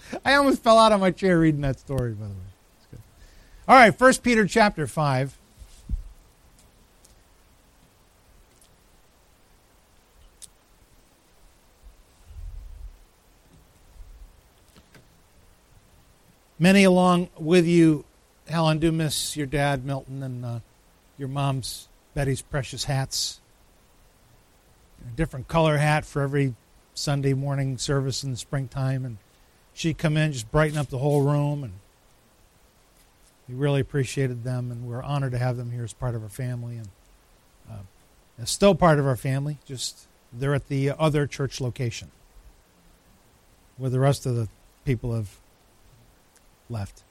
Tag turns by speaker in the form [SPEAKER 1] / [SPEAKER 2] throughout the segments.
[SPEAKER 1] I almost fell out of my chair reading that story, by the way. It's good. All right, 1 Peter chapter 5. Many along with you, Helen, do miss your dad, Milton, and your mom's, Betty's precious hats. A different color hat for every Sunday morning service in the springtime, and she'd come in, just brighten up the whole room, and we really appreciated them, and we're honored to have them here as part of our family, and as still part of our family, just they're at the other church location where the rest of the people have left.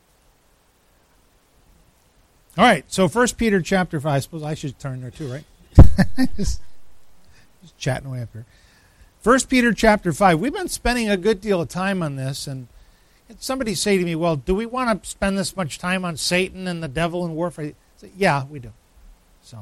[SPEAKER 1] All right, so 1 Peter chapter 5. I suppose I should turn there too, right? just chatting away up here. 1 Peter chapter 5. We've been spending a good deal of time on this, and somebody say to me, well, do we want to spend this much time on Satan and the devil and warfare? I say, yeah, we do. So,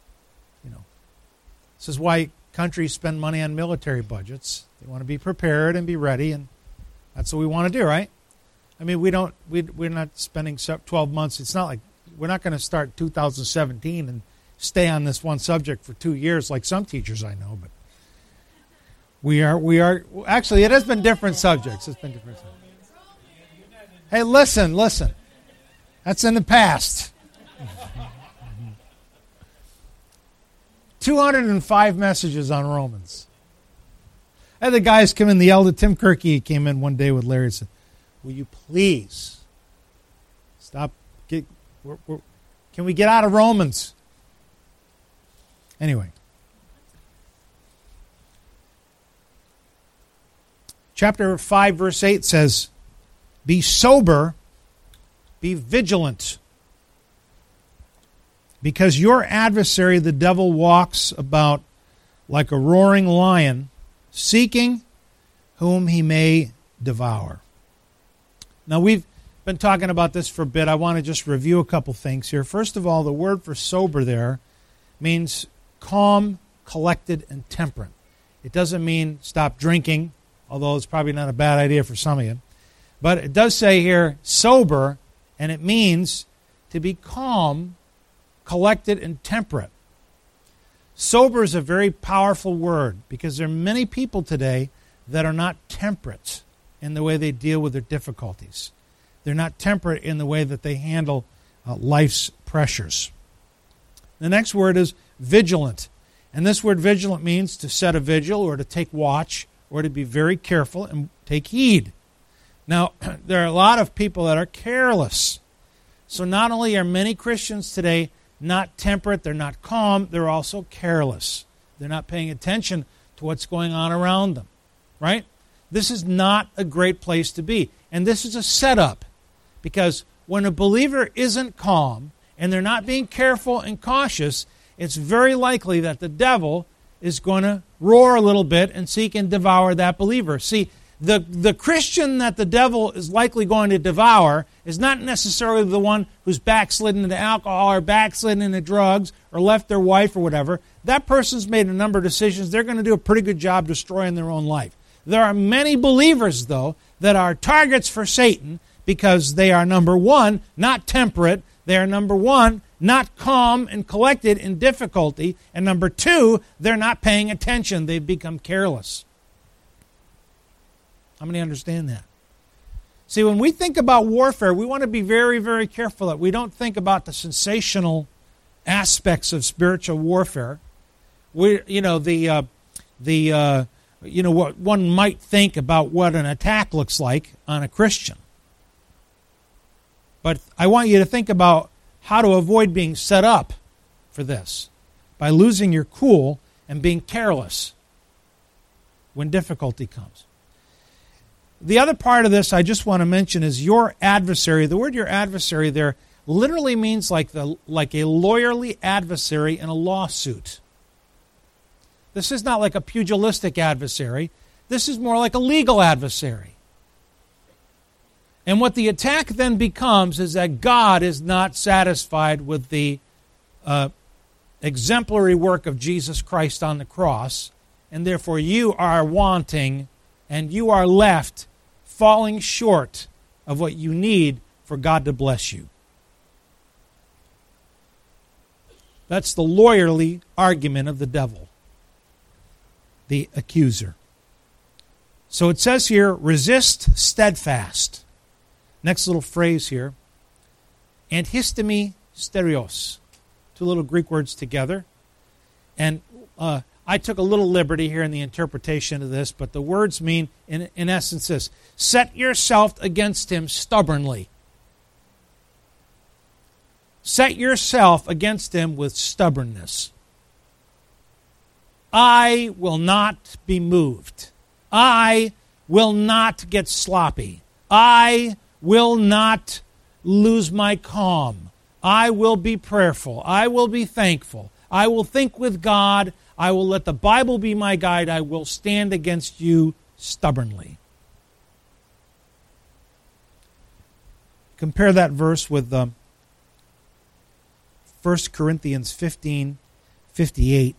[SPEAKER 1] this is why countries spend money on military budgets. They want to be prepared and be ready, and that's what we want to do, right? I mean, we're not spending 12 months. It's not like we're not going to start 2017 and stay on this one subject for 2 years like some teachers I know, but we are actually, it has been different subjects. It's been different subjects. Hey, listen. That's in the past. 205 messages on Romans. I had the guys come in, the elder Tim Kirky came in one day with Larry and said, will you please stop? Can we get out of Romans? Anyway. Chapter 5, verse 8 says, be sober, be vigilant, because your adversary, the devil, walks about like a roaring lion, seeking whom he may devour. Now, we've been talking about this for a bit. I want to just review a couple things here. First of all, the word for sober there means calm, collected, and temperate. It doesn't mean stop drinking, although it's probably not a bad idea for some of you. But it does say here sober, and it means to be calm, collected, and temperate. Sober is a very powerful word because there are many people today that are not temperate in the way they deal with their difficulties. They're not temperate in the way that they handle life's pressures. The next word is vigilant. And this word vigilant means to set a vigil or to take watch or to be very careful and take heed. Now, there are a lot of people that are careless. So not only are many Christians today not temperate, they're not calm, they're also careless. They're not paying attention to what's going on around them, right? This is not a great place to be. And this is a setup because when a believer isn't calm and they're not being careful and cautious, it's very likely that the devil is going to roar a little bit and seek and devour that believer. See, the Christian that the devil is likely going to devour is not necessarily the one who's backslidden into alcohol or backslidden into drugs or left their wife or whatever. That person's made a number of decisions. They're going to do a pretty good job destroying their own life. There are many believers, though, that are targets for Satan because they are, number one, not temperate. They are, number one, not calm and collected in difficulty. And number two, they're not paying attention. They've become careless. How many understand that? See, when we think about warfare, we want to be very, very careful that we don't think about the sensational aspects of spiritual warfare. What one might think about what an attack looks like on a Christian. But I want you to think about how to avoid being set up for this by losing your cool and being careless when difficulty comes. The other part of this I just want to mention is your adversary. The word your adversary there literally means like a lawyerly adversary in a lawsuit. This is not like a pugilistic adversary. This is more like a legal adversary. And what the attack then becomes is that God is not satisfied with the exemplary work of Jesus Christ on the cross, and therefore you are wanting and you are left falling short of what you need for God to bless you. That's the lawyerly argument of the devil, the accuser. So it says here, resist steadfast. Next little phrase here, antistemi stereos. Two little Greek words together. And I took a little liberty here in the interpretation of this, but the words mean, in essence, this: set yourself against him stubbornly. Set yourself against him with stubbornness. I will not be moved. I will not get sloppy. I will not lose my calm. I will be prayerful. I will be thankful. I will think with God. I will let the Bible be my guide. I will stand against you stubbornly. Compare that verse with 1 Corinthians 15:58.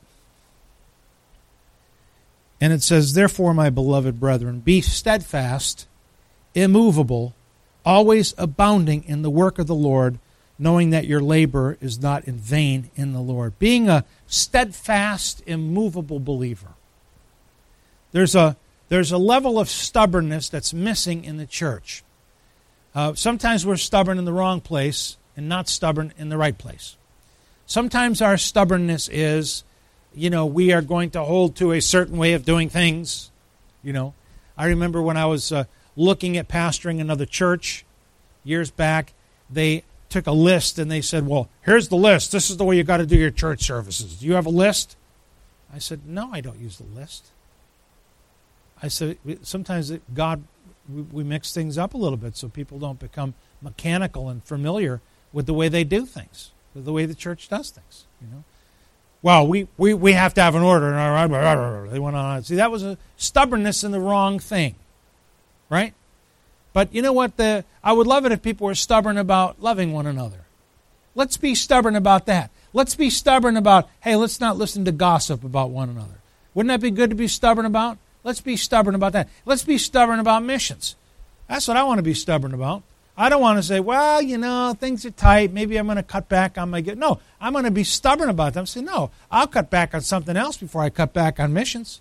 [SPEAKER 1] And it says, therefore, my beloved brethren, be steadfast, immovable, always abounding in the work of the Lord, knowing that your labor is not in vain in the Lord. Being a steadfast, immovable believer. There's a level of stubbornness that's missing in the church. Sometimes we're stubborn in the wrong place and not stubborn in the right place. Sometimes our stubbornness is, we are going to hold to a certain way of doing things. I remember when I was looking at pastoring another church years back, they took a list and they said, well, here's the list. This is the way you got to do your church services. Do you have a list? I said, no, I don't use the list. I said, sometimes we mix things up a little bit so people don't become mechanical and familiar with the way they do things, with the way the church does things. Well, we have to have an order. They went on. See, that was a stubbornness in the wrong thing, right? But you know what? I would love it if people were stubborn about loving one another. Let's be stubborn about that. Let's be stubborn about, hey, let's not listen to gossip about one another. Wouldn't that be good to be stubborn about? Let's be stubborn about that. Let's be stubborn about missions. That's what I want to be stubborn about. I don't want to say, well, things are tight. Maybe I'm going to cut back on my... No, I'm going to be stubborn about them. Say, no, I'll cut back on something else before I cut back on missions.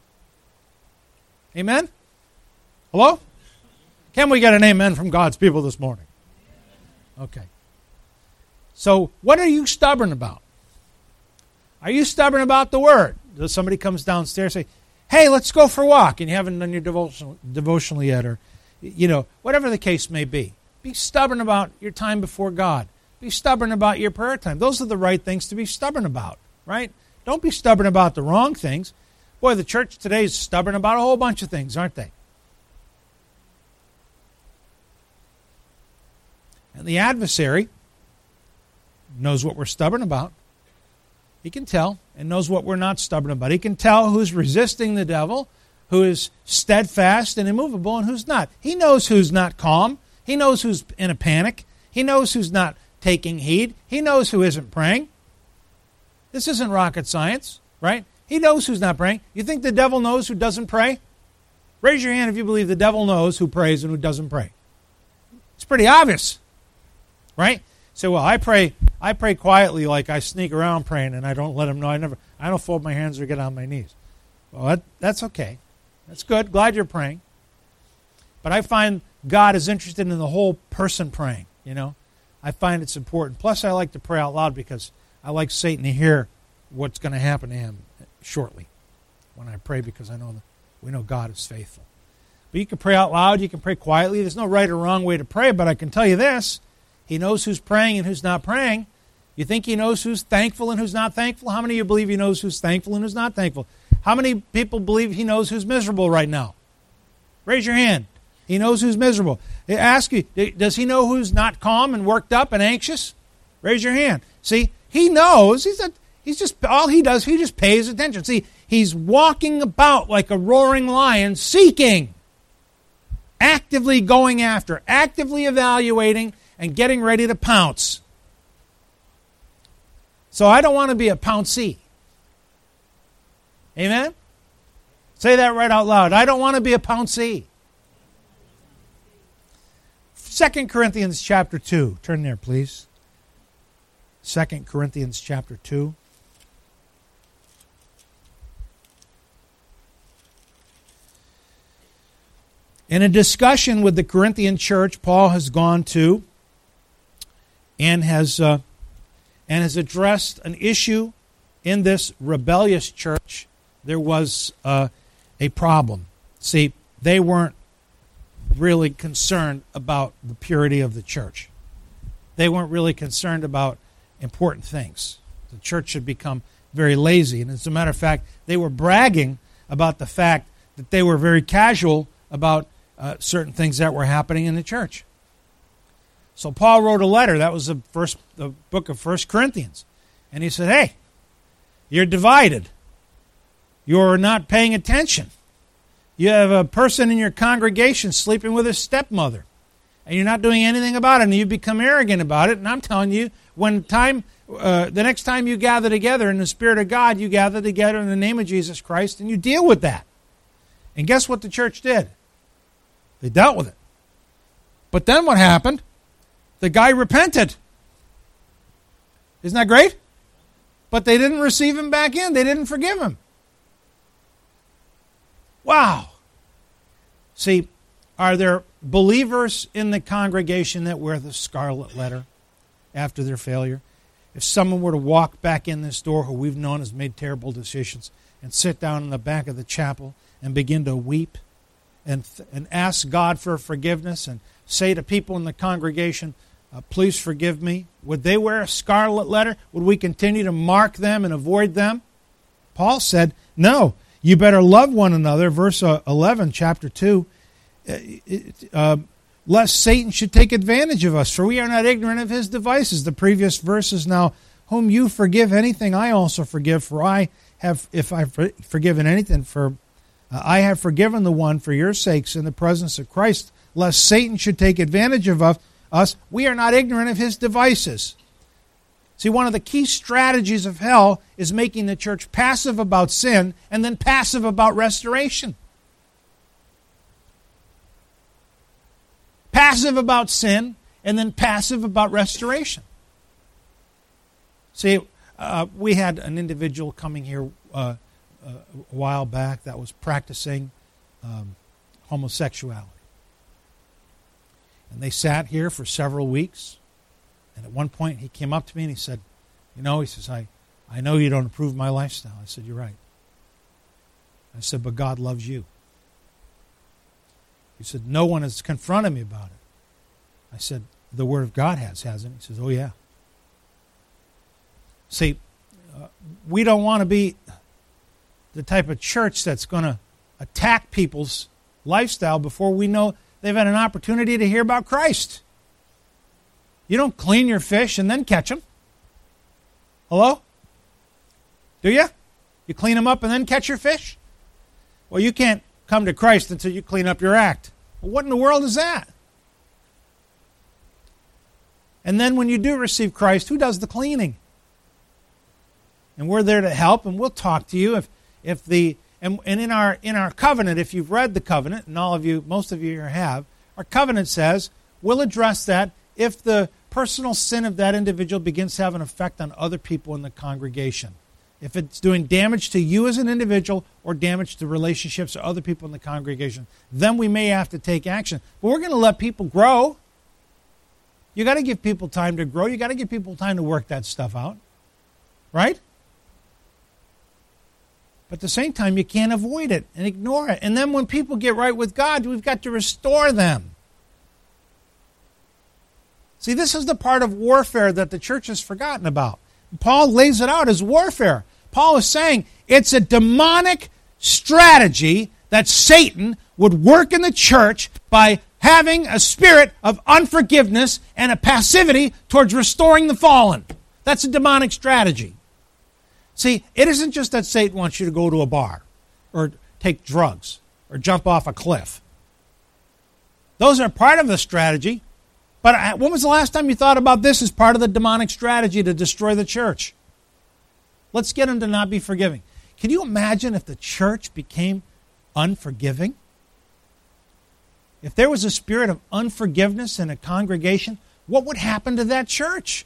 [SPEAKER 1] Amen? Hello? Can we get an amen from God's people this morning? Okay. So, what are you stubborn about? Are you stubborn about the Word? Does somebody comes downstairs and say, hey, let's go for a walk, and you haven't done your devotional yet, or, whatever the case may be. Be stubborn about your time before God. Be stubborn about your prayer time. Those are the right things to be stubborn about, right? Don't be stubborn about the wrong things. Boy, the church today is stubborn about a whole bunch of things, aren't they? And the adversary knows what we're stubborn about. He can tell and knows what we're not stubborn about. He can tell who's resisting the devil, who is steadfast and immovable, and who's not. He knows who's not calm. He knows who's in a panic. He knows who's not taking heed. He knows who isn't praying. This isn't rocket science, right? He knows who's not praying. You think the devil knows who doesn't pray? Raise your hand if you believe the devil knows who prays and who doesn't pray. It's pretty obvious, right? Say, well, I pray quietly, like I sneak around praying, and I don't let him know. I don't fold my hands or get on my knees. Well, that's okay. That's good. Glad you're praying. But I find God is interested in the whole person praying, I find it's important. Plus, I like to pray out loud because I like Satan to hear what's going to happen to him shortly when I pray, because we know God is faithful. But you can pray out loud. You can pray quietly. There's no right or wrong way to pray, but I can tell you this. He knows who's praying and who's not praying. You think he knows who's thankful and who's not thankful? How many of you believe he knows who's thankful and who's not thankful? How many people believe he knows who's miserable right now? Raise your hand. He knows who's miserable. I ask you, does he know who's not calm and worked up and anxious? Raise your hand. See, he knows. He's just all he does. He just pays attention. See, he's walking about like a roaring lion, seeking, actively going after, actively evaluating, and getting ready to pounce. So I don't want to be a pouncey. Amen? Say that right out loud. I don't want to be a pouncey. 2 Corinthians chapter 2. Turn there, please. 2 Corinthians chapter 2. In a discussion with the Corinthian church, Paul has gone to and has addressed an issue in this rebellious church. There was a problem. See, they weren't really concerned about the purity of the church. They weren't really concerned about important things. The church should become very lazy. And as a matter of fact, they were bragging about the fact that they were very casual about certain things that were happening in the church. So Paul wrote a letter. That was the book of 1 Corinthians. And he said, hey, you're divided. You're not paying attention. You have a person in your congregation sleeping with his stepmother, and you're not doing anything about it, and you become arrogant about it. And I'm telling you, the next time you gather together in the Spirit of God, you gather together in the name of Jesus Christ, and you deal with that. And guess what the church did? They dealt with it. But then what happened? The guy repented. Isn't that great? But they didn't receive him back in. They didn't forgive him. Wow. See, are there believers in the congregation that wear the scarlet letter after their failure? If someone were to walk back in this door who we've known has made terrible decisions and sit down in the back of the chapel and begin to weep and ask God for forgiveness and say to people in the congregation, please forgive me, would they wear a scarlet letter? Would we continue to mark them and avoid them? Paul said, no. You better love one another, verse 11, chapter 2, lest Satan should take advantage of us, for we are not ignorant of his devices. The previous verse is now, whom you forgive anything, I also forgive, for I have forgiven anything, for I have forgiven the one for your sakes in the presence of Christ, lest Satan should take advantage of us. We are not ignorant of his devices. See, one of the key strategies of hell is making the church passive about sin and then passive about restoration. Passive about sin and then passive about restoration. See, we had an individual coming here a while back that was practicing homosexuality. And they sat here for several weeks. And at one point, he came up to me and he said, I know you don't approve my lifestyle. I said, you're right. I said, but God loves you. He said, no one has confronted me about it. I said, the Word of God hasn't. He says, oh, yeah. See, we don't want to be the type of church that's going to attack people's lifestyle before we know they've had an opportunity to hear about Christ. You don't clean your fish and then catch them. Hello? Do you? You clean them up and then catch your fish? Well, you can't come to Christ until you clean up your act. Well, what in the world is that? And then when you do receive Christ, who does the cleaning? And we're there to help, and we'll talk to you and in our covenant, if you've read the covenant, and most of you here have, our covenant says we'll address that if the personal sin of that individual begins to have an effect on other people in the congregation. If it's doing damage to you as an individual or damage to relationships or other people in the congregation, then we may have to take action. But we're going to let people grow. You got to give people time to grow. You got to give people time to work that stuff out. Right? But at the same time, you can't avoid it and ignore it. And then when people get right with God, we've got to restore them. See, this is the part of warfare that the church has forgotten about. Paul lays it out as warfare. Paul is saying it's a demonic strategy that Satan would work in the church by having a spirit of unforgiveness and a passivity towards restoring the fallen. That's a demonic strategy. See, it isn't just that Satan wants you to go to a bar or take drugs or jump off a cliff. Those are part of the strategy. But when was the last time you thought about this as part of the demonic strategy to destroy the church? Let's get them to not be forgiving. Can you imagine if the church became unforgiving? if there was a spirit of unforgiveness in a congregation, what would happen to that church?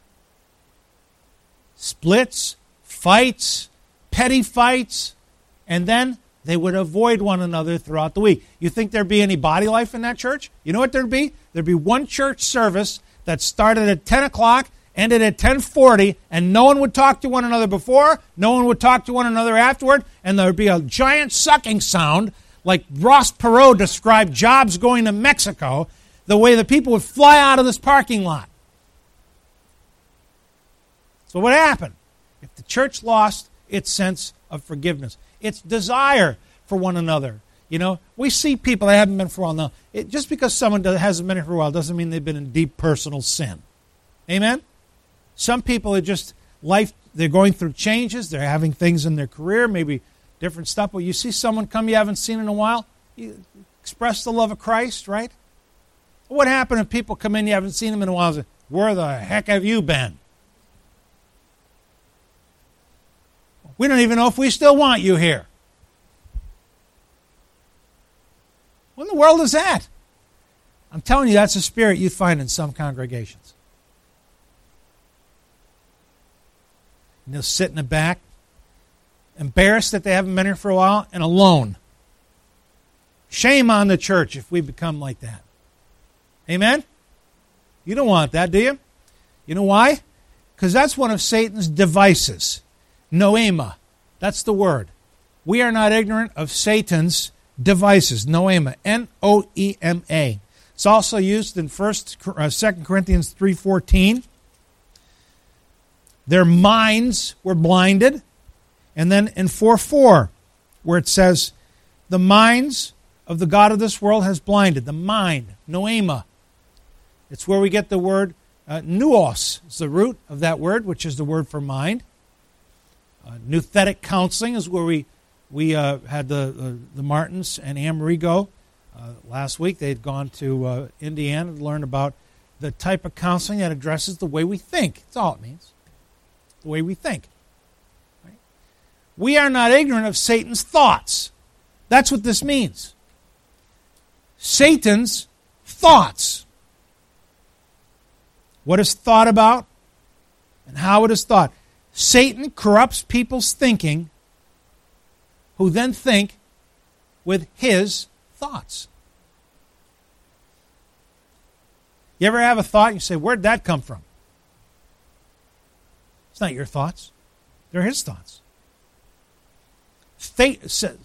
[SPEAKER 1] Splits, fights, petty fights, and then they would avoid one another throughout the week. You think there'd be any body life in that church? You know what there'd be? There'd be one church service that started at 10 o'clock, ended at 10:40, and no one would talk to one another before, no one would talk to one another afterward, and there would be a giant sucking sound like Ross Perot described Jobs going to Mexico, the way the people would fly out of this parking lot. So what happened? If the church lost its sense of forgiveness, its desire for one another. You know, we see people that haven't been for a while now. Just because someone hasn't been here for a while doesn't mean they've been in deep personal sin. Amen? Some people are just they're going through changes, they're having things in their career, maybe different stuff. But you see someone come you haven't seen in a while, you express the love of Christ, right? What happened if people come in you haven't seen them in a while and say, where the heck have you been? We don't even know if we still want you here. What in the world is that? I'm telling you, that's a spirit you find in some congregations. And they'll sit in the back, embarrassed that they haven't been here for a while, and alone. Shame on the church if we become like that. Amen? You don't want that, do you? You know why? Because that's one of Satan's devices. Noema. That's the word. We are not ignorant of Satan's devices. Noema. N-O-E-M-A. It's also used in 2 Corinthians 3:14. Their minds were blinded. And then in 4:4, where it says, the minds of the God of this world has blinded. The mind. Noema. It's where we get the word nous. It's the root of that word, which is the word for mind. Nouthetic counseling is where we had the Martins and Amerigo last week. They had gone to Indiana to learn about the type of counseling that addresses the way we think. That's all it means. The way we think. Right? We are not ignorant of Satan's thoughts. That's what this means. Satan's thoughts. What is thought about and how it is thought. Satan corrupts people's thinking who then think with his thoughts. You ever have a thought and you say, where'd that come from? It's not your thoughts. They're his thoughts. Satan,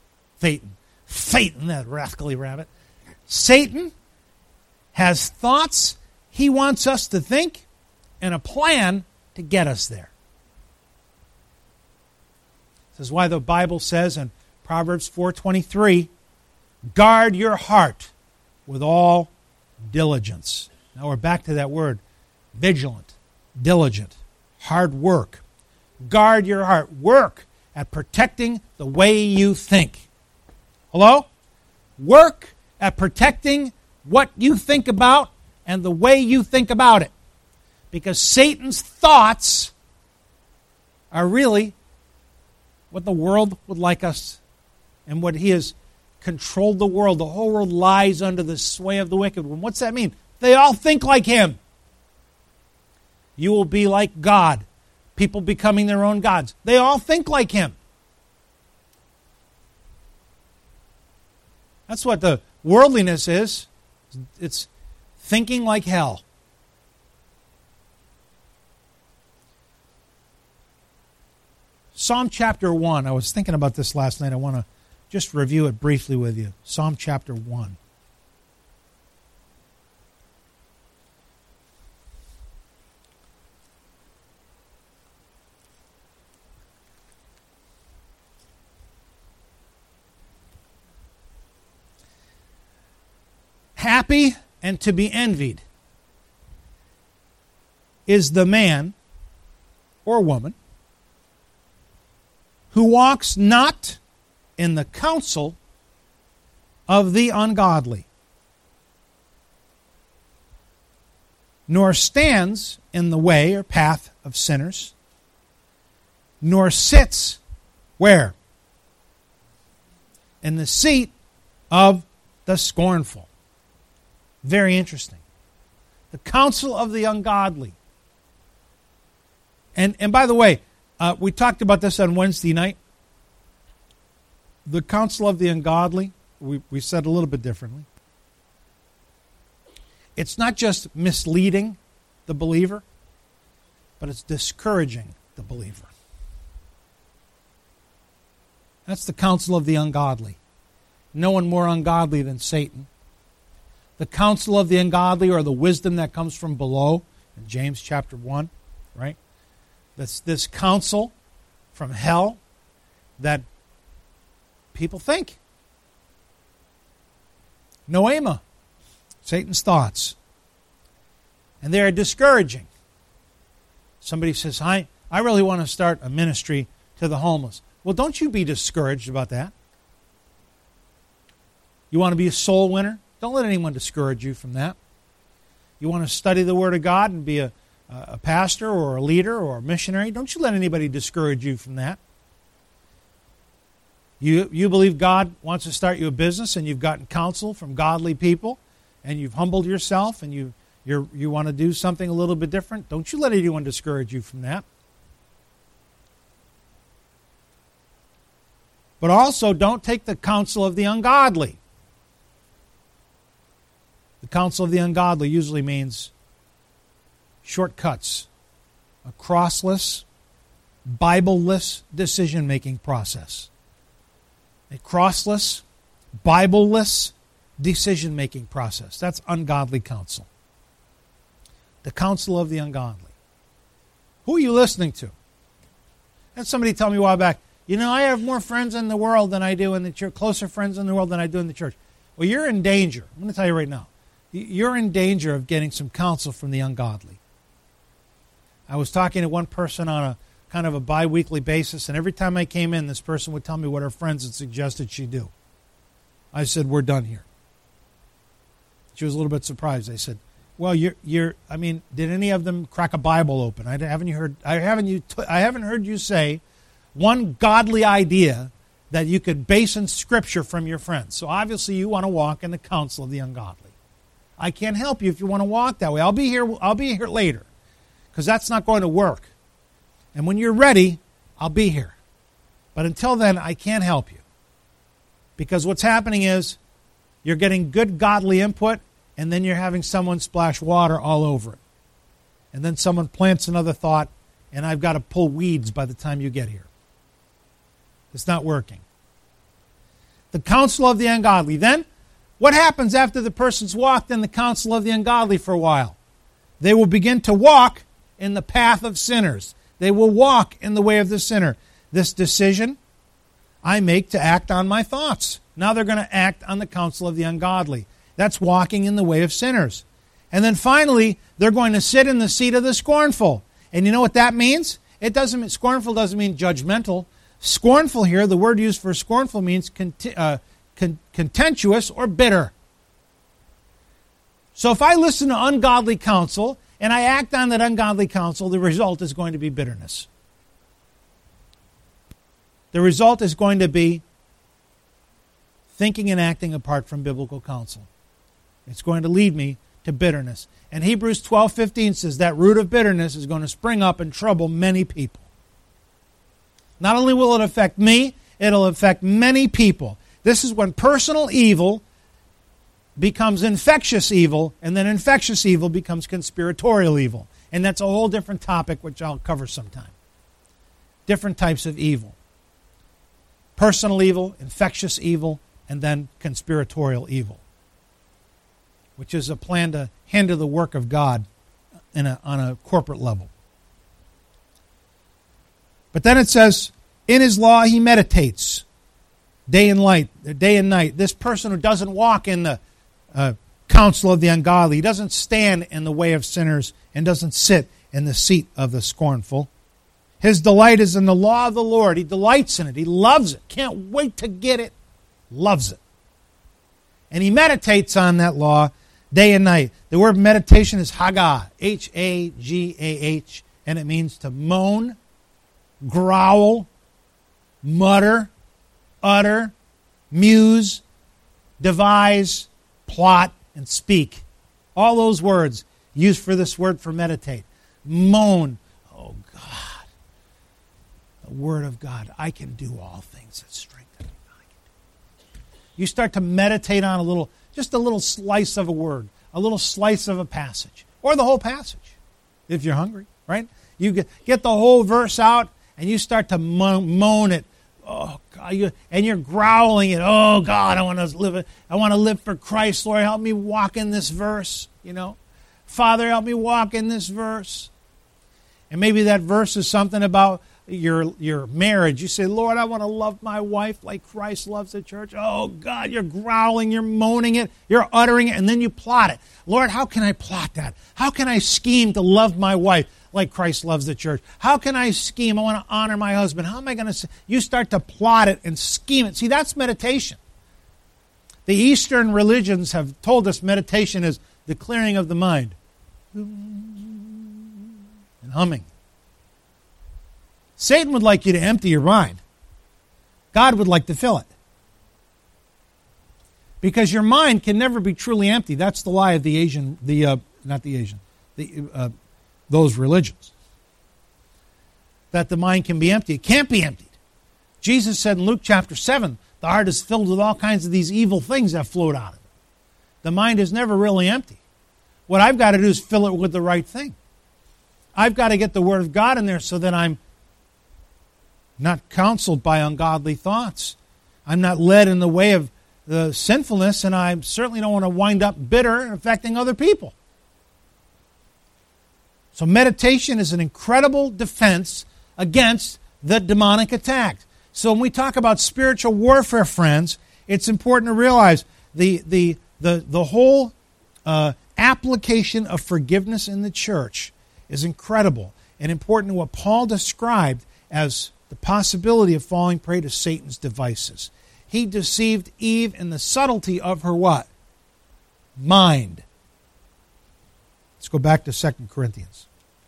[SPEAKER 1] that rascally rabbit. Satan has thoughts he wants us to think and a plan to get us there. This is why the Bible says in Proverbs 4:23, guard your heart with all diligence. Now we're back to that word, vigilant, diligent, hard work. Guard your heart. Work at protecting the way you think. Hello? Work at protecting what you think about and the way you think about it. Because Satan's thoughts are really what the world would like us and what he has controlled the world. The whole world lies under the sway of the wicked one. What's that mean? They all think like him. You will be like God. People becoming their own gods. They all think like him. That's what the worldliness is. It's thinking like hell. Psalm chapter 1. I was thinking about this last night. I want to just review it briefly with you. Psalm chapter 1. Happy and to be envied is the man or woman who walks not in the counsel of the ungodly, nor stands in the way or path of sinners, nor sits where? In the seat of the scornful. Very interesting. The counsel of the ungodly. And by the way, we talked about this on Wednesday night. The counsel of the ungodly, we said a little bit differently. It's not just misleading the believer, but it's discouraging the believer. That's the counsel of the ungodly. No one more ungodly than Satan. The counsel of the ungodly, or the wisdom that comes from below, in James chapter 1, right? This counsel from hell that people think. Noema, Satan's thoughts. And they are discouraging. Somebody says, I really want to start a ministry to the homeless. Well, don't you be discouraged about that. You want to be a soul winner? Don't let anyone discourage you from that. You want to study the Word of God and be a pastor or a leader or a missionary? Don't you let anybody discourage you from that. You believe God wants to start you a business, and you've gotten counsel from godly people, and you've humbled yourself, and you want to do something a little bit different. Don't you let anyone discourage you from that. But also, don't take the counsel of the ungodly. The counsel of the ungodly usually means shortcuts, a crossless, Bible-less decision-making process. A crossless, Bible-less decision-making process. That's ungodly counsel. The counsel of the ungodly. Who are you listening to? Had somebody tell me a while back, I have more friends in the world than I do in the church, closer friends in the world than I do in the church. Well, you're in danger. I'm going to tell you right now. You're in danger of getting some counsel from the ungodly. I was talking to one person on a kind of a bi-weekly basis, and every time I came in, this person would tell me what her friends had suggested she do. I said, we're done here. She was a little bit surprised. I said, well, did any of them crack a Bible open? I haven't heard you say one godly idea that you could base in Scripture from your friends. So obviously you want to walk in the counsel of the ungodly. I can't help you if you want to walk that way. I'll be here later, because that's not going to work. And when you're ready, I'll be here. But until then, I can't help you. Because what's happening is you're getting good godly input, and then you're having someone splash water all over it. And then someone plants another thought, and I've got to pull weeds by the time you get here. It's not working. The counsel of the ungodly. Then, what happens after the person's walked in the counsel of the ungodly for a while? They will begin to walk in the path of sinners. They will walk in the way of the sinner. This decision I make to act on my thoughts. Now they're going to act on the counsel of the ungodly. That's walking in the way of sinners. And then finally, they're going to sit in the seat of the scornful. And you know what that means? Scornful doesn't mean judgmental. Scornful here, the word used for scornful means contentious or bitter. So if I listen to ungodly counsel and I act on that ungodly counsel, the result is going to be bitterness. The result is going to be thinking and acting apart from biblical counsel. It's going to lead me to bitterness. And Hebrews 12:15 says that root of bitterness is going to spring up and trouble many people. Not only will it affect me, it'll affect many people. This is when personal evil becomes infectious evil, and then infectious evil becomes conspiratorial evil. And that's a whole different topic, which I'll cover sometime. Different types of evil. Personal evil, infectious evil, and then conspiratorial evil, which is a plan to hinder the work of God on a corporate level. But then it says, in his law he meditates day and night. This person who doesn't walk in the counsel of the ungodly, he doesn't stand in the way of sinners, and doesn't sit in the seat of the scornful. His delight is in the law of the Lord. He delights in it. He loves it. Can't wait to get it. Loves it. And he meditates on that law day and night. The word meditation is hagah, H-A-G-A-H, and it means to moan, growl, mutter, utter, muse, devise, plot, and speak. All those words used for this word for meditate. Moan. Oh God, the Word of God. I can do all things that strengthen me. You start to meditate on just a little slice of a word, a little slice of a passage, or the whole passage, if you're hungry, right? You get the whole verse out, and you start to moan it. Oh God, and you're growling it. Oh God, I want to live for Christ. Lord, help me walk in this verse. Father, help me walk in this verse. And maybe that verse is something about your marriage. You say, Lord, I want to love my wife like Christ loves the church. Oh God, you're growling, you're moaning it, you're uttering it, and then you plot it. Lord, how can I plot that? How can I scheme to love my wife like Christ loves the church? How can I scheme? I want to honor my husband. How am I going to... You start to plot it and scheme it. See, that's meditation. The Eastern religions have told us meditation is the clearing of the mind. And humming. Satan would like you to empty your mind. God would like to fill it. Because your mind can never be truly empty. That's the lie of those religions. That the mind can be empty. It can't be emptied. Jesus said in Luke chapter 7, the heart is filled with all kinds of these evil things that float out of it. The mind is never really empty. What I've got to do is fill it with the right thing. I've got to get the Word of God in there so that I'm not counseled by ungodly thoughts. I'm not led in the way of the sinfulness, and I certainly don't want to wind up bitter and affecting other people. So meditation is an incredible defense against the demonic attack. So when we talk about spiritual warfare, friends, it's important to realize the whole application of forgiveness in the church is incredible and important to what Paul described as the possibility of falling prey to Satan's devices. He deceived Eve in the subtlety of her what? Mind. Let's go back to 2 Corinthians.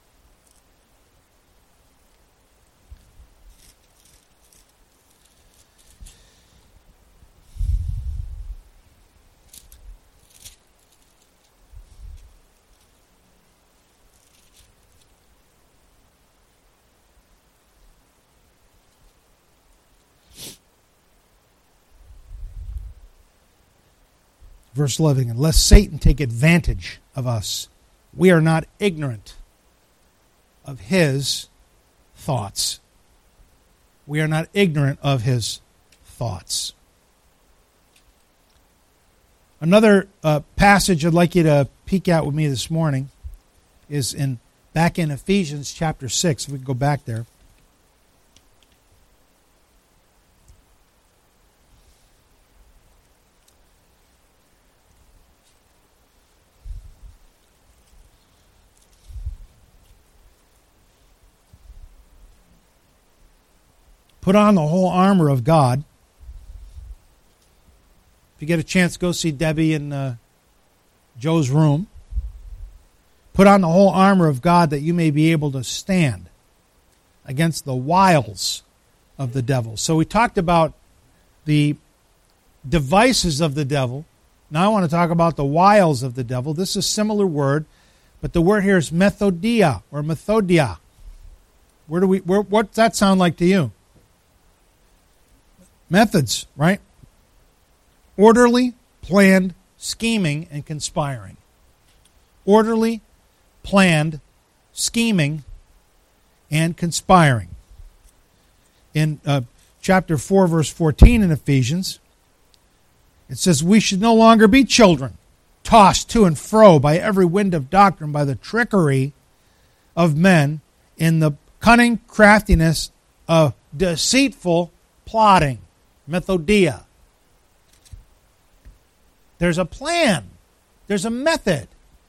[SPEAKER 1] Verse 11, unless Satan take advantage of us, we are not ignorant of his thoughts. We are not ignorant of his thoughts. Another passage I'd like you to peek at with me this morning is back in Ephesians chapter 6. If we can go back there. Put on the whole armor of God. If you get a chance, go see Debbie in Joe's room. Put on the whole armor of God that you may be able to stand against the wiles of the devil. So we talked about the devices of the devil. Now I want to talk about the wiles of the devil. This is a similar word, but the word here is methodia or methodia. What's that sound like to you? Methods, right? Orderly, planned, scheming, and conspiring. Orderly, planned, scheming, and conspiring. In chapter 4, verse 14 in Ephesians, it says, we should no longer be children, tossed to and fro by every wind of doctrine, by the trickery of men, in the cunning craftiness of deceitful plotting. Methodia. There's a plan. There's a method.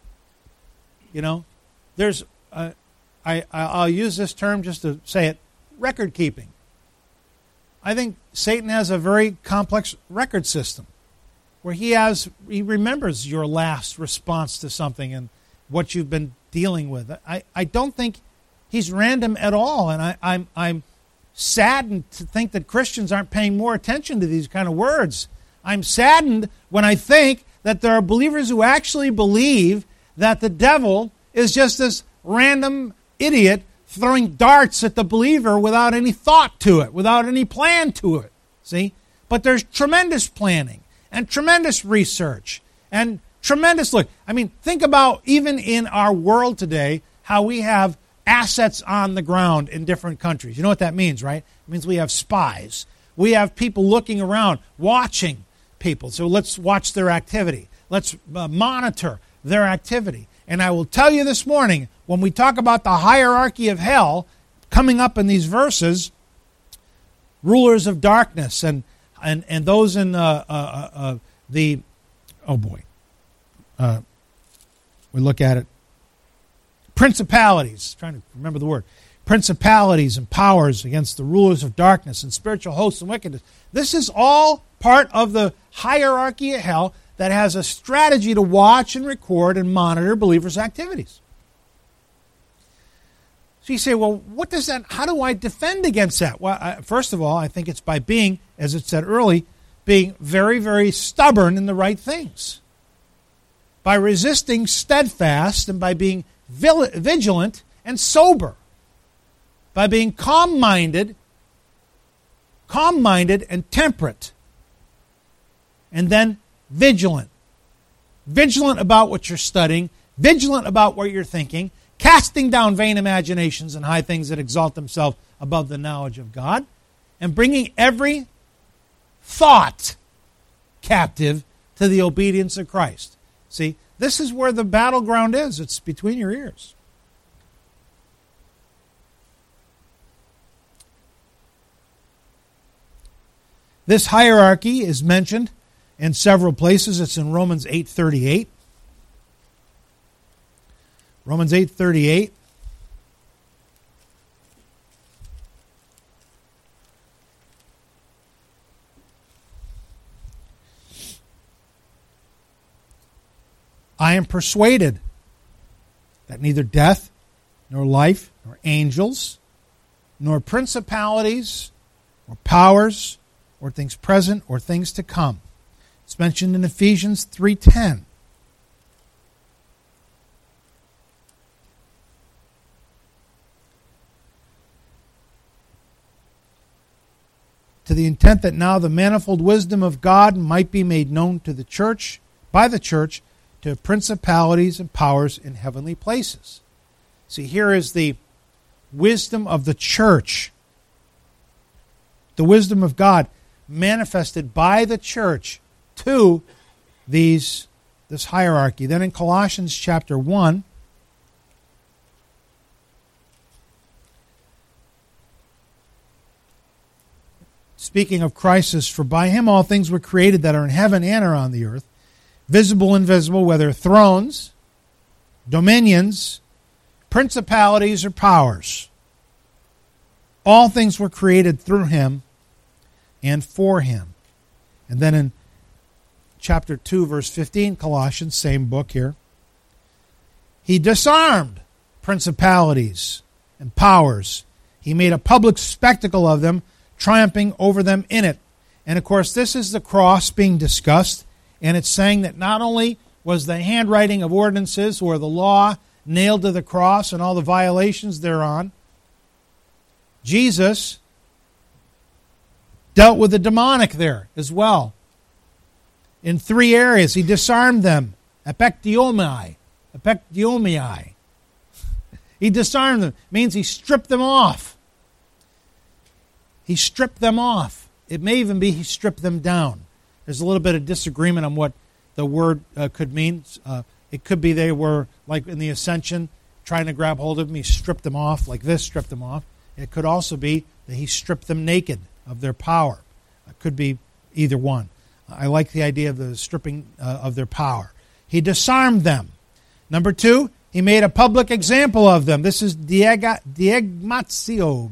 [SPEAKER 1] There's I'll use this term just to say it, record keeping. I think Satan has a very complex record system where he remembers your last response to something and what you've been dealing with. I don't think he's random at all, and I'm saddened to think that Christians aren't paying more attention to these kind of words I'm saddened when I think that there are believers who actually believe that the devil is just this random idiot throwing darts at the believer without any thought to it, without any plan to it. See? But there's tremendous planning and tremendous research and tremendous look. I mean, think about even in our world today how we have assets on the ground in different countries. You know what that means, right? It means we have spies. We have people looking around, watching people. So let's watch their activity. Let's monitor their activity. And I will tell you this morning, when we talk about the hierarchy of hell coming up in these verses, rulers of darkness and those in we look at it, principalities, trying to remember the word, principalities and powers against the rulers of darkness and spiritual hosts and wickedness. This is all part of the hierarchy of hell that has a strategy to watch and record and monitor believers' activities. So you say, well, what does that, how do I defend against that? Well, first of all, I think it's by being, as it said early, being very, very stubborn in the right things. By resisting steadfast and by being vigilant and sober. By being calm-minded and temperate. And then vigilant. Vigilant about what you're studying, vigilant about what you're thinking, casting down vain imaginations and high things that exalt themselves above the knowledge of God, and bringing every thought captive to the obedience of Christ. See, this is where the battleground is. It's between your ears. This hierarchy is mentioned in several places. It's in Romans 8:38. Romans 8:38. I am persuaded that neither death, nor life, nor angels, nor principalities, or powers, or things present, or things to come. It's mentioned in Ephesians 3:10. To the intent that now the manifold wisdom of God might be made known to the church, by the church, to principalities and powers in heavenly places. See, here is the wisdom of the church. The wisdom of God manifested by the church to this hierarchy. Then in Colossians chapter 1, speaking of Christ, says, for by him all things were created that are in heaven and are on the earth, visible and invisible, whether thrones, dominions, principalities, or powers. All things were created through him and for him. And then in chapter 2, verse 15, Colossians, same book here, he disarmed principalities and powers. He made a public spectacle of them, triumphing over them in it. And of course, this is the cross being discussed, and it's saying that not only was the handwriting of ordinances or the law nailed to the cross and all the violations thereon, Jesus dealt with the demonic there as well. In 3 areas, he disarmed them. Epektiomai. He disarmed them. It means he stripped them off. He stripped them off. It may even be he stripped them down. There's a little bit of disagreement on what the word could mean. It could be they were, like in the ascension, trying to grab hold of them. He stripped them off, like this, stripped them off. It could also be that he stripped them naked of their power. It could be either one. I like the idea of the stripping of their power. He disarmed them. Number 2, he made a public example of them. This is diegmatizio.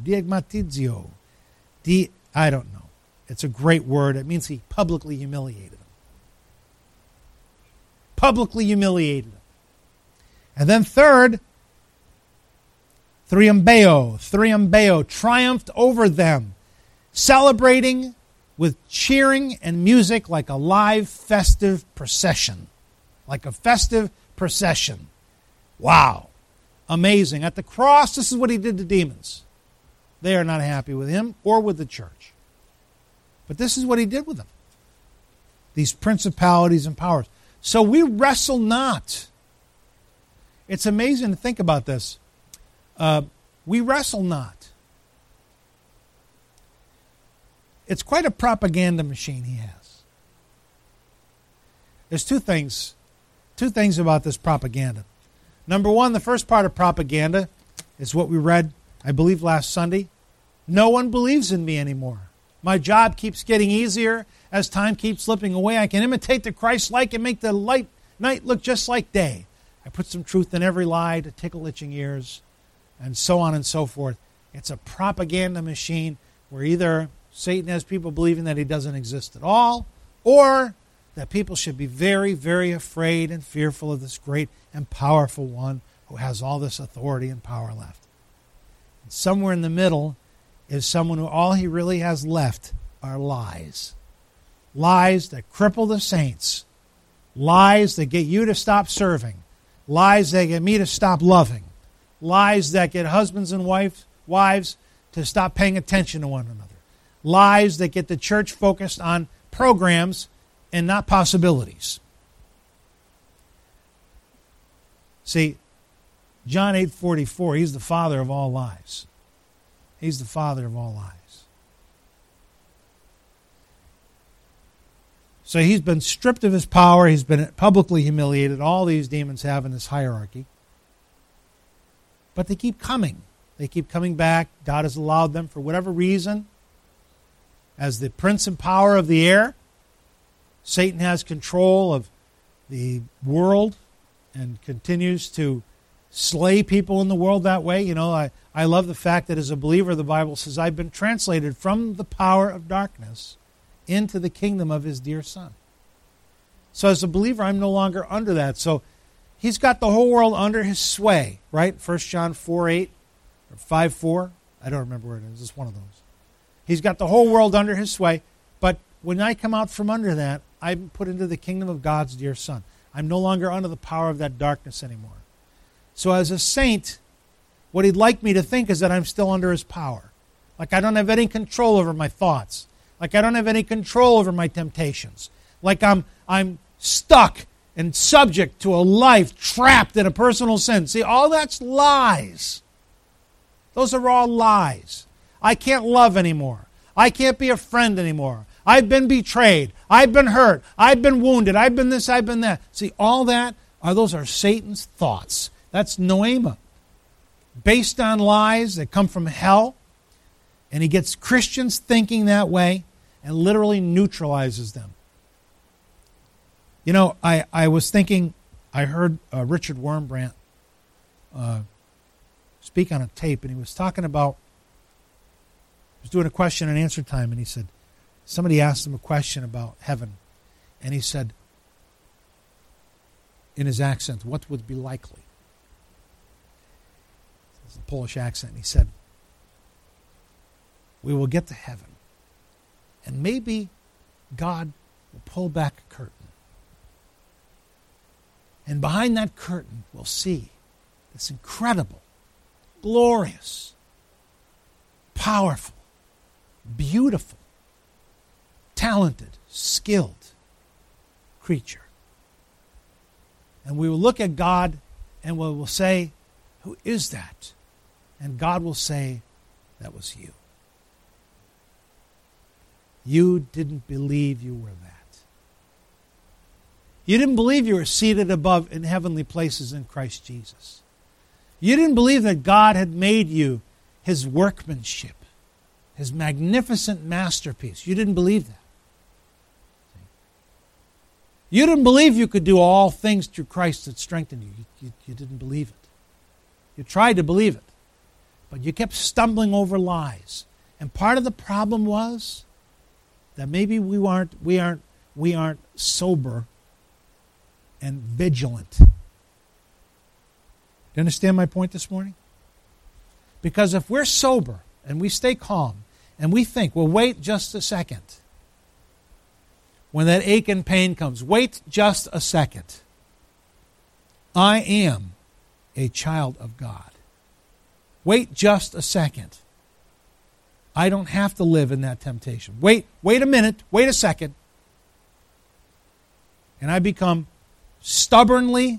[SPEAKER 1] I don't know. It's a great word. It means he publicly humiliated them. Publicly humiliated them. And then third, thriambeo, triumphed over them, celebrating with cheering and music like a live festive procession. Like a festive procession. Wow. Amazing. At the cross, this is what he did to demons. They are not happy with him or with the church. But this is what he did with them. These principalities and powers. So we wrestle not. It's amazing to think about this. We wrestle not. It's quite a propaganda machine he has. There's two things about this propaganda. Number one, the first part of propaganda is what we read, I believe, last Sunday. No one believes in me anymore. My job keeps getting easier as time keeps slipping away. I can imitate the Christ-like and make the night look just like day. I put some truth in every lie to tickle itching ears, and so on and so forth. It's a propaganda machine where either Satan has people believing that he doesn't exist at all, or that people should be very, very afraid and fearful of this great and powerful one who has all this authority and power left. And somewhere in the middle is someone who all he really has left are lies. Lies that cripple the saints. Lies that get you to stop serving. Lies that get me to stop loving. Lies that get husbands and wives to stop paying attention to one another. Lies that get the church focused on programs and not possibilities. See, John 8:44, he's the father of all lies. He's the father of all lies. So he's been stripped of his power. He's been publicly humiliated. All these demons have in this hierarchy. But they keep coming. They keep coming back. God has allowed them for whatever reason. As the prince and power of the air, Satan has control of the world and continues to slay people in the world that way. You know, I love the fact that as a believer, the Bible says, I've been translated from the power of darkness into the kingdom of his dear Son. So as a believer, I'm no longer under that. So he's got the whole world under his sway, right? 1 John 4:8 or 5:4. I don't remember where it is. It's one of those. He's got the whole world under his sway. But when I come out from under that, I'm put into the kingdom of God's dear Son. I'm no longer under the power of that darkness anymore. So as a saint, what he'd like me to think is that I'm still under his power. Like I don't have any control over my thoughts. Like I don't have any control over my temptations. Like I'm stuck and subject to a life trapped in a personal sin. See, all that's lies. Those are all lies. I can't love anymore. I can't be a friend anymore. I've been betrayed. I've been hurt. I've been wounded. I've been this, I've been that. See, all that, those are Satan's thoughts. That's noema. Based on lies that come from hell. And he gets Christians thinking that way and literally neutralizes them. You know, I was thinking, I heard Richard Wurmbrand speak on a tape, and he was talking about, he was doing a question and answer time, and he said, somebody asked him a question about heaven, and he said, in his accent, what would be likely? It's a Polish accent, and he said, we will get to heaven, and maybe God will pull back a curtain. And behind that curtain, we'll see this incredible, glorious, powerful, beautiful, talented, skilled creature. And we will look at God and we will say, who is that? And God will say, that was you. You didn't believe you were that. You didn't believe you were seated above in heavenly places in Christ Jesus. You didn't believe that God had made you his workmanship, his magnificent masterpiece. You didn't believe that. You didn't believe you could do all things through Christ that strengthened you. You didn't believe it. You tried to believe it, but you kept stumbling over lies. And part of the problem was that maybe we aren't sober and vigilant. Do you understand my point this morning? Because if we're sober and we stay calm and we think, well, wait just a second, when that ache and pain comes, wait just a second. I am a child of God. Wait just a second. I don't have to live in that temptation. Wait a minute, wait a second. And I become stubbornly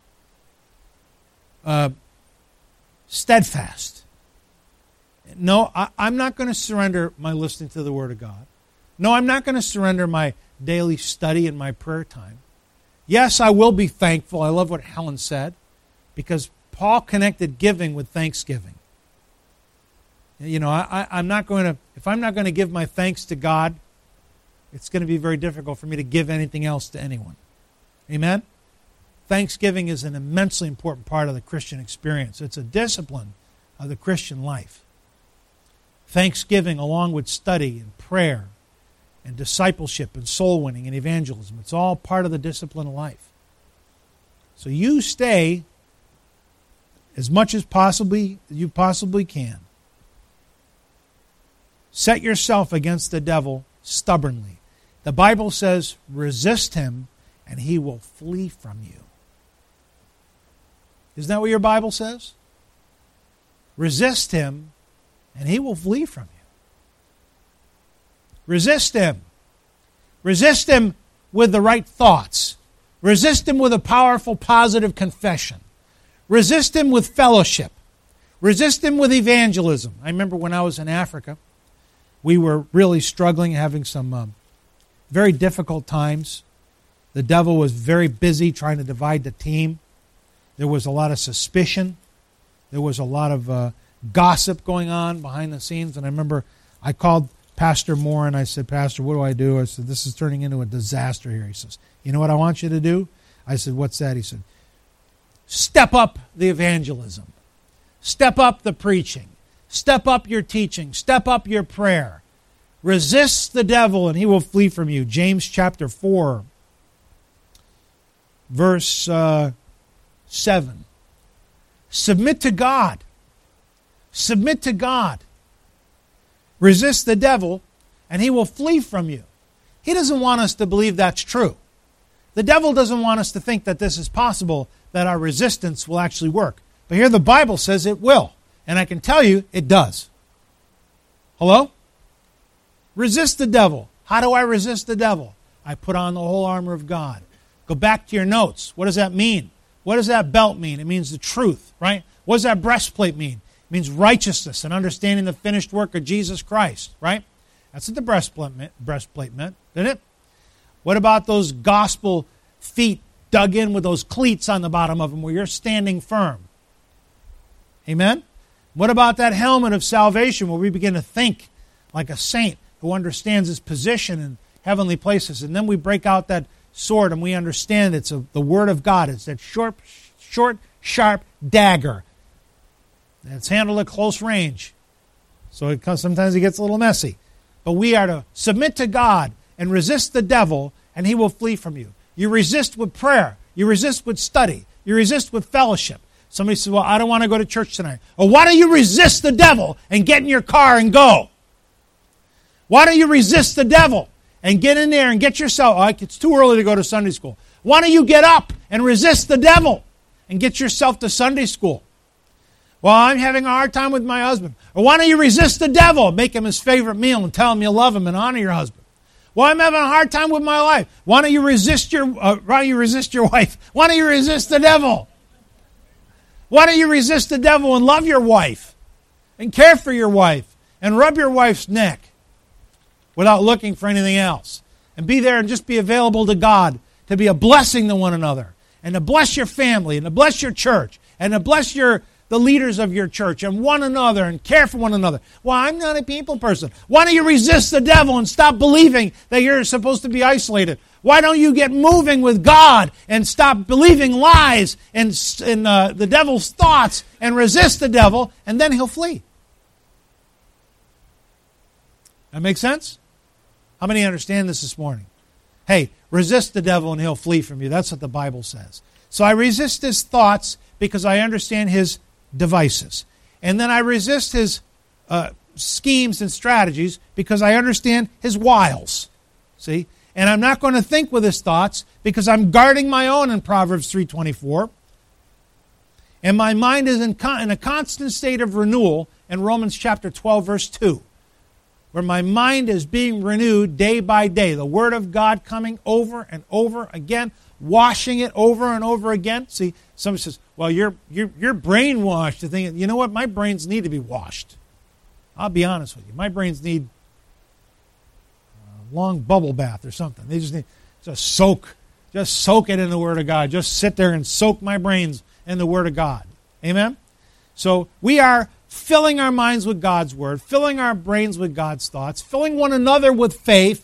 [SPEAKER 1] steadfast. No, I'm not going to surrender my listening to the Word of God. No, I'm not going to surrender my daily study and my prayer time. Yes, I will be thankful. I love what Helen said, because Paul connected giving with thanksgiving. You know, I'm not going to, if I'm not going to give my thanks to God, it's going to be very difficult for me to give anything else to anyone. Amen? Thanksgiving is an immensely important part of the Christian experience. It's a discipline of the Christian life. Thanksgiving, along with study and prayer and discipleship and soul winning and evangelism, it's all part of the discipline of life. So you stay as much as you possibly can. Set yourself against the devil stubbornly. The Bible says, resist him and he will flee from you. Isn't that what your Bible says? Resist him and he will flee from you. Resist him. Resist him with the right thoughts. Resist him with a powerful, positive confession. Resist him with fellowship. Resist him with evangelism. I remember when I was in Africa, we were really struggling, having some very difficult times. The devil was very busy trying to divide the team. There was a lot of suspicion. There was a lot of gossip going on behind the scenes. And I remember I called Pastor Moore and I said, Pastor, what do I do? I said, this is turning into a disaster here. He says, you know what I want you to do? I said, what's that? He said, step up the evangelism. Step up the preaching. Step up your teaching. Step up your prayer. Resist the devil and he will flee from you. James chapter 4, verse 7. Submit to God. Submit to God. Resist the devil and he will flee from you. He doesn't want us to believe that's true. The devil doesn't want us to think that this is possible, that our resistance will actually work. But here the Bible says it will. And I can tell you, it does. Hello? Resist the devil. How do I resist the devil? I put on the whole armor of God. Go back to your notes. What does that mean? What does that belt mean? It means the truth, right? What does that breastplate mean? It means righteousness and understanding the finished work of Jesus Christ, right? That's what the breastplate meant, didn't it? What about those gospel feet dug in with those cleats on the bottom of them where you're standing firm? Amen? What about that helmet of salvation where we begin to think like a saint who understands his position in heavenly places? And then we break out that sword and we understand it's the Word of God. It's that short, sharp dagger. It's handled at close range. So sometimes it gets a little messy. But we are to submit to God and resist the devil and he will flee from you. You resist with prayer. You resist with study. You resist with fellowship. Somebody says, well, I don't want to go to church tonight. Well, why don't you resist the devil and get in your car and go? Why don't you resist the devil and get in there and get yourself, it's too early to go to Sunday school. Why don't you get up and resist the devil and get yourself to Sunday school? Well, I'm having a hard time with my husband. Or why don't you resist the devil, make him his favorite meal and tell him you love him and honor your husband? Well, I'm having a hard time with my life. Why don't you resist your wife? Why don't you resist the devil? Why don't you resist the devil and love your wife and care for your wife and rub your wife's neck without looking for anything else? And be there and just be available to God to be a blessing to one another and to bless your family and to bless your church and to bless the leaders of your church and one another and care for one another. Well, I'm not a people person. Why don't you resist the devil and stop believing that you're supposed to be isolated? Why don't you get moving with God and stop believing lies and the devil's thoughts and resist the devil, and then he'll flee? That make sense? How many understand this morning? Hey, resist the devil and he'll flee from you. That's what the Bible says. So I resist his thoughts because I understand his devices. And then I resist his schemes and strategies because I understand his wiles. See? And I'm not going to think with his thoughts because I'm guarding my own in Proverbs 3:24. And my mind is in a constant state of renewal in Romans chapter 12, verse 2, where my mind is being renewed day by day. The Word of God coming over and over again, washing it over and over again. See, somebody says, well, you're brainwashed to think, you know what, my brains need to be washed. I'll be honest with you. My brains need a long bubble bath or something. They just need soak it in the Word of God. Just sit there and soak my brains in the Word of God. Amen? So we are filling our minds with God's Word, filling our brains with God's thoughts, filling one another with faith,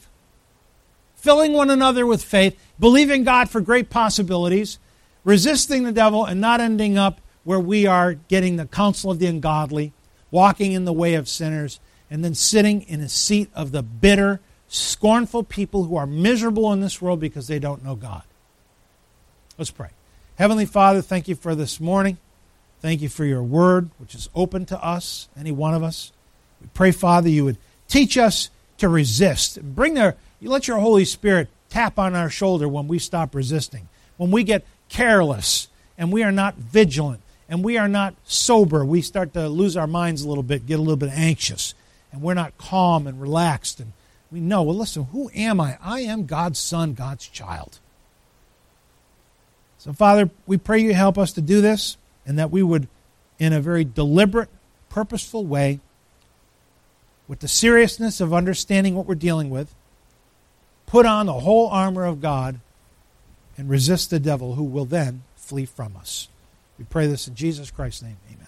[SPEAKER 1] believing God for great possibilities, resisting the devil and not ending up where we are getting the counsel of the ungodly, walking in the way of sinners, and then sitting in a seat of the bitter, scornful people who are miserable in this world because they don't know God. Let's pray. Heavenly Father, thank you for this morning. Thank you for your word, which is open to us, any one of us. We pray, Father, you would teach us to resist. You let your Holy Spirit tap on our shoulder when we stop resisting, when we get careless and we are not vigilant and we are not sober. We start to lose our minds a little bit, get a little bit anxious, and we're not calm and relaxed. And we know, well, listen, who am I? I am God's son, God's child. So, Father, we pray you help us to do this and that we would, in a very deliberate, purposeful way, with the seriousness of understanding what we're dealing with, put on the whole armor of God and resist the devil, who will then flee from us. We pray this in Jesus Christ's name. Amen.